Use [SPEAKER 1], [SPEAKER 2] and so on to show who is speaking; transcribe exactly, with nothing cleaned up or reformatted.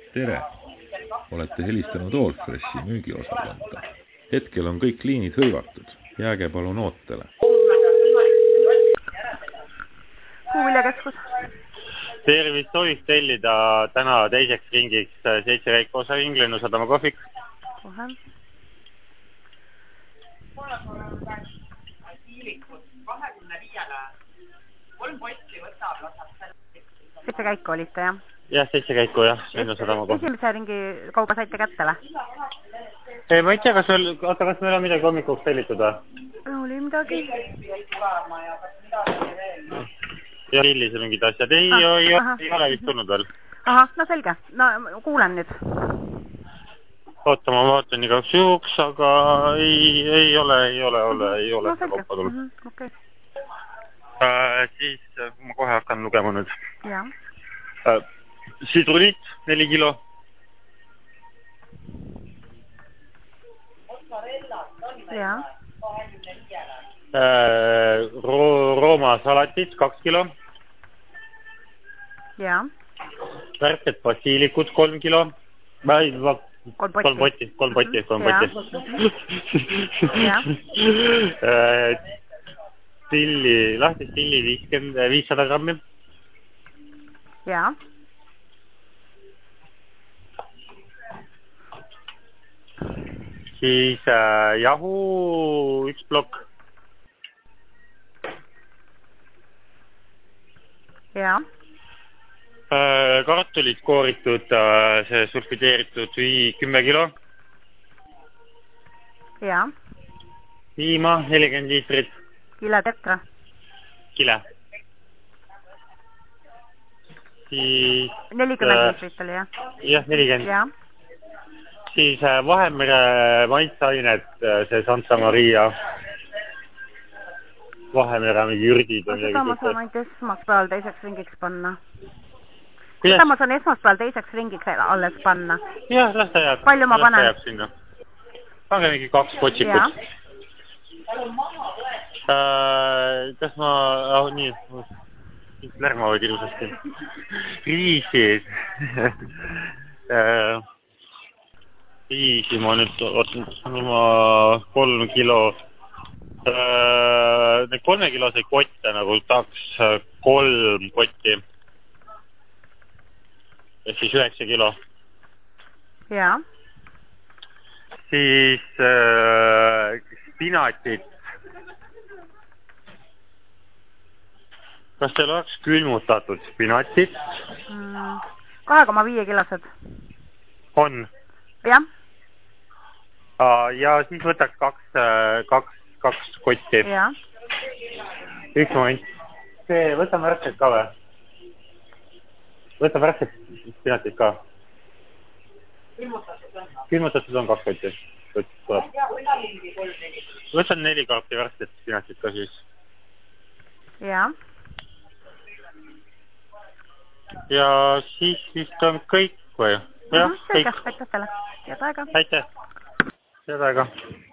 [SPEAKER 1] Tere! Olete helistanud Allfreshi müügiosakonda. Hetkel on kõik liinid hõivatud. Jääge palun ootele.
[SPEAKER 2] Puuviljakeskus.
[SPEAKER 3] Tervist, soovist tellida täna teiseks ringiks seitse käiku osa Inglennu sadama kohvik.
[SPEAKER 2] Kohe. seitse käiku olite, jah?
[SPEAKER 3] Jah, seitse käiku, jah. Inglennu sadama kohvik.
[SPEAKER 2] Esimese ringi kauba saite kätte või?
[SPEAKER 3] Ei, ma ei tea, kas meil, oota, kas meil on midagi hommikuks tellitud või?
[SPEAKER 2] Oli midagi.
[SPEAKER 3] Ja hillised mingid asjad. Ei, ah, ei, ei, ei ole vist tulnud veel.
[SPEAKER 2] Aha, no selge. No kuulen nüüd.
[SPEAKER 3] Oota, ma vaatan igaks juhuks, aga ei, ei ole, ei ole, ole, ei ole.
[SPEAKER 2] No selge. Mm -hmm. Okay.
[SPEAKER 3] Äh, siis ma kohe hakkan lugema nüüd.
[SPEAKER 2] Ja.
[SPEAKER 3] Äh, sidruniit, neli kilo.
[SPEAKER 2] Ja.
[SPEAKER 3] Äh, ro Rooma salatit, kaks kilo.
[SPEAKER 2] Ja.
[SPEAKER 3] Värsked basiilikud, kolm kilo. Vai, va,
[SPEAKER 2] kolm
[SPEAKER 3] potti. Kolm potti, kolm potti, kolm potti.
[SPEAKER 2] Ja.
[SPEAKER 3] äh, tilli, lahti tilli viiskümmend, viissada grammi.
[SPEAKER 2] Ja.
[SPEAKER 3] Siis äh, jahu, üks plokk.
[SPEAKER 2] Ja.
[SPEAKER 3] Äh, kartulid kooritud, äh, see sulfideeritud vii, kümme kilo.
[SPEAKER 2] Ja.
[SPEAKER 3] Piima, nelikümmend liitrit.
[SPEAKER 2] Kile tetra.
[SPEAKER 3] Kile. Siis...
[SPEAKER 2] nelikümmend liitrit oli, jah?
[SPEAKER 3] Jah, nelikümmend.
[SPEAKER 2] Ja.
[SPEAKER 3] Siis äh, Vahemere maitseained, see Santa Maria. Vahemere mingi ürdid.
[SPEAKER 2] Seda ma saan ainult esmaspäeval teiseks ringiks panna.
[SPEAKER 3] Kuidas?
[SPEAKER 2] Seda ma saan esmaspäeval teiseks ringiks alles panna.
[SPEAKER 3] Jah, las ta jääb.
[SPEAKER 2] Palju ma panen?
[SPEAKER 3] Pange mingi kaks potsikut. Äh, kas ma... Oh, nii. Lärma võid ilusasti. Riisid. äh, riisi ma nüüd... Ma kolm kilo... Äh, need kolmekiloseid kotte nagu tahaks kolm kotti. Ja siis üheksa kilo.
[SPEAKER 2] Ja.
[SPEAKER 3] Siis äh, spinatit. Kas teil oleks külmutatud spinatit?
[SPEAKER 2] Mm, kahe koma viis kilosed.
[SPEAKER 3] On?
[SPEAKER 2] Jah.
[SPEAKER 3] Ja siis võtaks kaks, kaks, kaks kotti.
[SPEAKER 2] Ja.
[SPEAKER 3] Üks moment. See, võtame värsked ka või? Võtame värsked spinatit ka. Külmutatud on kaks kotti. Võtan neli kaarti värsked spinatit ka siis.
[SPEAKER 2] Ja.
[SPEAKER 3] Ja siis vist on kõik või? Jah,
[SPEAKER 2] kõik. Aitäh teile. Head aega.
[SPEAKER 3] Aitäh. Head aega.